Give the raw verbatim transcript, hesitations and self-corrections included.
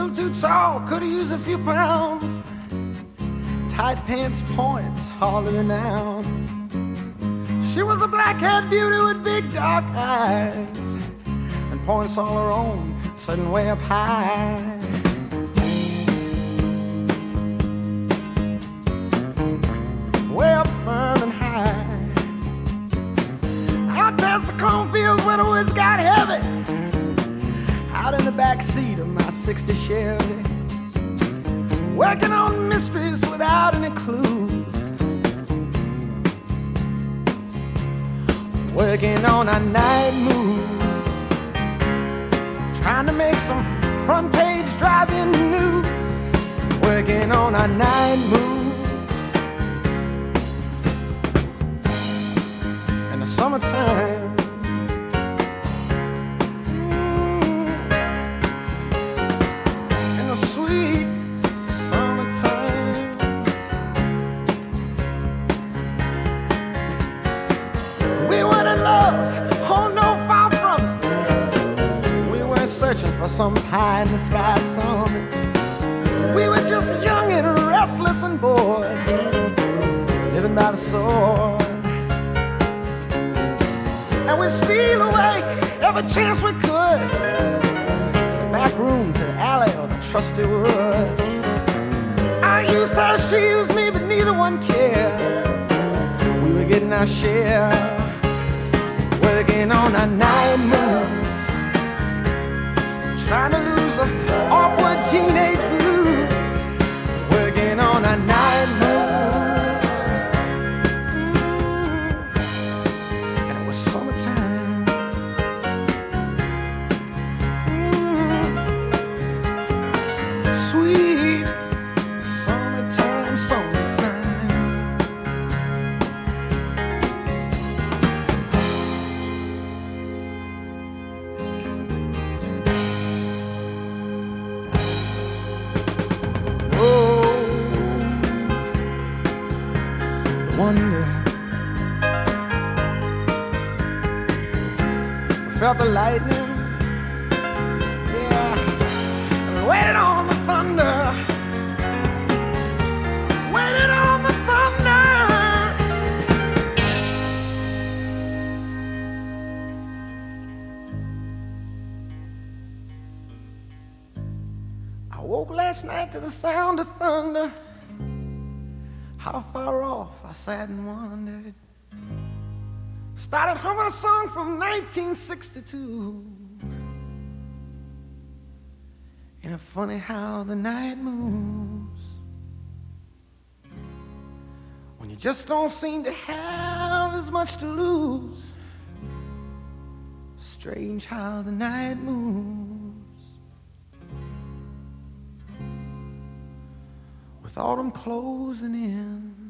little too tall, could've used a few pounds. Tight pants points, hardly renowned. She was a black-haired beauty with big dark eyes, and points all her own, sitting way up high. Way up firm and high. Out past the cornfields where the woods got heavy, out in the back seat of my sixty Chevy, working on mysteries without any clues, working on our night moves, trying to make some front page driving news, working on our night moves. In the summertime, sweet summertime, we weren't in love, oh no, far from it. We weren't searching for some pie in the sky summit. We were just young and restless and bored, living by the sword. And we'd steal away every chance we could, to the back room, to the alley, or the trusty woods. I used her, she used me, but neither one cared. We were getting our share, working on our night moves, trying to lose the awkward teenage blues, working on our night moves. Mm. And it was summertime. Sweet summertime, summertime. Oh, the wonder. I felt the lightning. Waited on the thunder, waited on the thunder. I woke last night to the sound of thunder. How far off I sat and wondered. Started humming a song from nineteen sixty-two. Ain't it funny how the night moves, when you just don't seem to have as much to lose? Strange how the night moves, with autumn closing in.